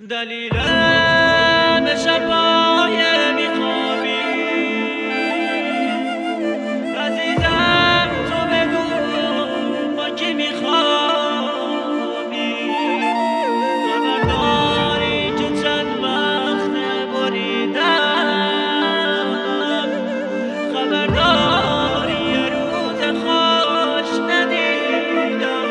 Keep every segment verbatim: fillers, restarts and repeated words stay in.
دلیلم شبای میخوابی عزیزم، تو بگو با کی میخوابی؟ خبرداری که چند وقت بریدم، خبرداری یه روز خوش ندیدم.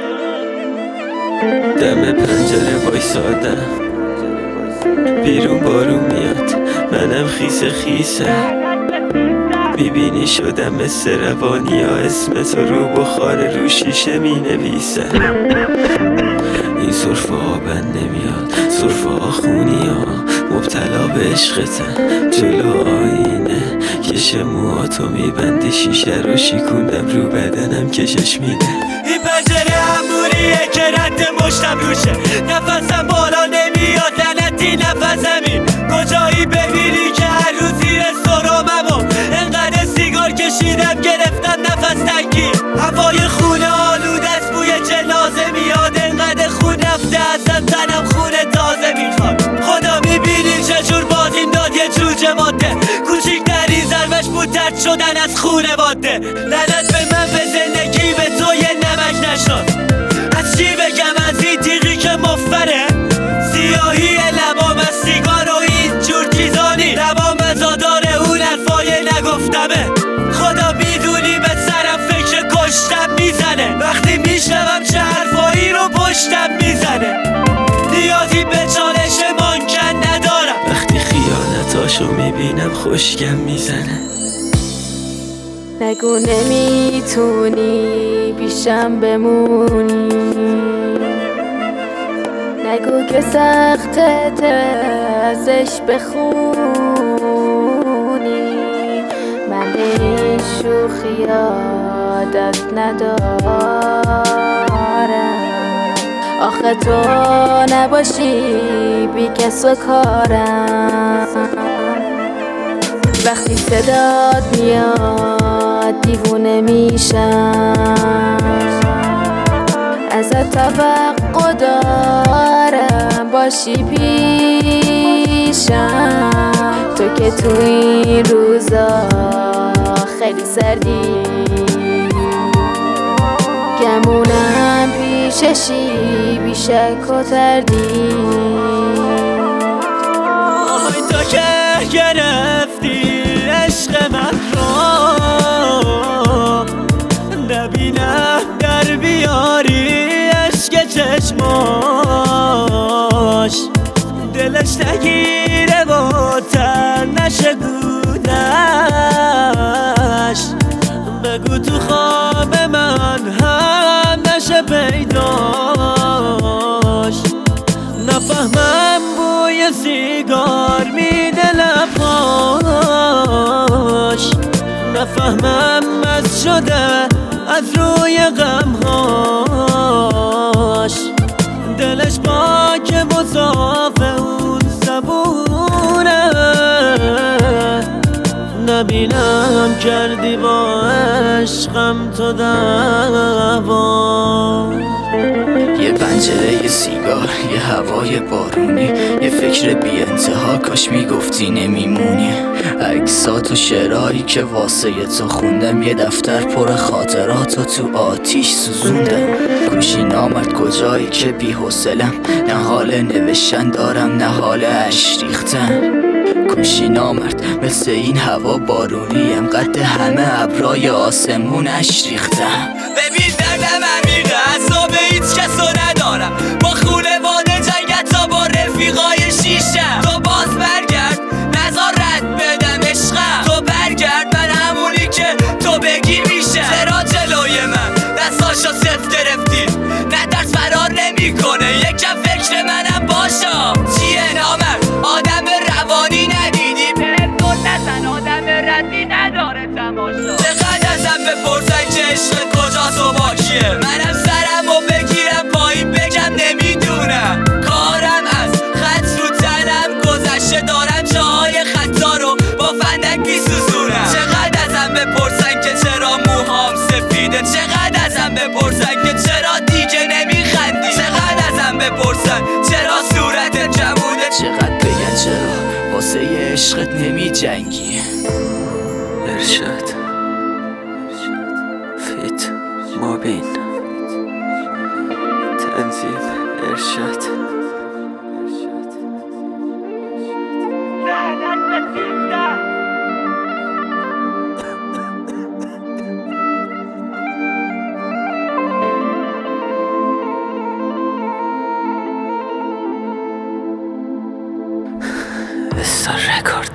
دم پنجره وایسادم، بیرون بارون میاد، منم خیس خیسه. میبینی شدم مثل روانی ها، اسم تو رو بخار رو شیشه می نویسه. این صرفه ها بند نمیاد، صرفه ها خونی ها، مبتلا به عشقتن. جلو آینه کش موهاتو میبنده، شیشه رو شیکوندم رو بدنم کشش میده. این پنجره همونیه که رد مشتم روشه، نفسم بالا نمیاد، لعنتی نفسمی. کجایی ببینی که هر روز زیر سرممو انقدر سیگار کشیدم گرفتم نفس تنگی. هوای خونه آلوده است، بوی جنازه میاد، انقدر خون رفته ازم تنم خون تازه میخواد. خدا میبینی چجور بازیم داد یه جوجه ماده، کوچیکترین ضربش بود درد شدن از خونواده. لعنت به من، به زندگی، به تو یه نمک نشناس. از چی بگم از این تیغی که مفره، سیاهی لبام از سیگار و این جور چیزانی، لبام مزادار اون حرفای نگفتمه. خدا میدونی به سرم فکر کشتم میزنه، وقتی میشنوم چه حرفایی رو پشتم میزنه. نیازی به چالش ممکن ندارم، وقتی خیانتاشو میبینم خوشگم میزنه. نگو نمیتونی پیشم بمونی، نگو که سختت ازش بخونی. من به این شوخی عادت ندارم، آخه تو نباشی بی کس و کارم. وقتی صدات میاد دیوونه میشم، ازت توقع دارم باشی پیشم. تو که تو این روزا خیلی سردی، گمونم پیششی بیشک و تردید. آهای تو که گرفتی عشق من رو، نبینم در بیاری عشق چشماش. دلش نگیره و تن نشه گونش، بگو تو خواب من هم نشه پیداش. نفهمم بوی سیگار میده لباش، نفهمم مست شده از روی غمهاش. دلش پاک مصاف اون زبونه، نبینم کردی با عشقم تو دعوا. یه پنجره، یه سیگار، یه هوای بارونی، یه فکر بی انتها، کاش میگفتی نمیمونی. عکسات و شعرهایی که واسه تو خوندم، یه دفتر پر خاطراتو تو آتیش سوزوندم. گوشی نامرد کجایی که بی حوصلم، نه حال نوشتن دارم نه حال اش ریختن. گوشی نامرد مثل این هوا بارونی، قد همه ابرای آسمونش ریختم. ببین دردم عمیقه، عذاب هیچ کسو ندارم، با خونواده جنگت تا با رفیقای شیشم. تو باز برگرد نزار رد بدم عشقم، تو برگرد من همونی که تو بگی میشه. چرا جلوی من دستاشو صفت گرفتی؟ نه درس فرار نمی کنه، یکم فکر منم باشا. چیه نامرد آدم روانی ندیدی؟ پرتون نزن آدم ردی نداره تماشا. چقدر ازم بپرسن که عشق کجاست و با کیه، منم سرم و بگیرم پایین بگم نمیدونم. کارم از خط رو تنم گذشته، دارم جاهای خطا رو با فندک میسوزونم. چقدر ازم بپرسن که چرا موهام سفیده، چقدر ازم بپرسن که چرا دیگه نمیخندی، چقدر ازم بپرسن چرا صورت جموده، واسه عشقت نمی جنگی. ارشاد فیت مابین تنظیم ارشاد استار رکورد.